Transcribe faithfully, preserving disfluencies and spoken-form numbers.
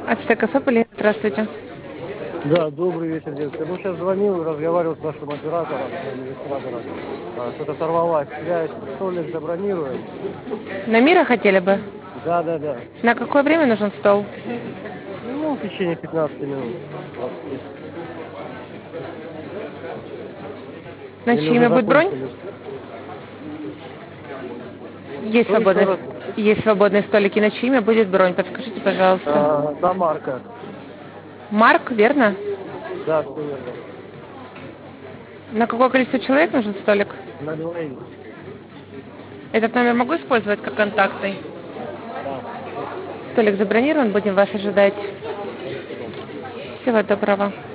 Ацтек кафе, Полина, здравствуйте. Да, добрый вечер, девушка. Ну, сейчас звонил, разговаривал с вашим оператором, администратором. А, что-то сорвалась связь. Столик забронируем. На Мира хотели бы? Да, да, да. На какое время нужен стол? Ну, в течение пятнадцати минут. двадцати. На Или чье уже имя будет бронь? закончились. Есть Что еще свободные, раз? есть свободные столики. На чье имя будет бронь? Подскажите, пожалуйста. А, на Марка. Марк, верно? Да, все верно. На какое количество человек нужен столик? На двоих. Этот номер могу использовать как контактный? Да, Столик забронирован, будем вас ожидать. спасибо. Всего доброго.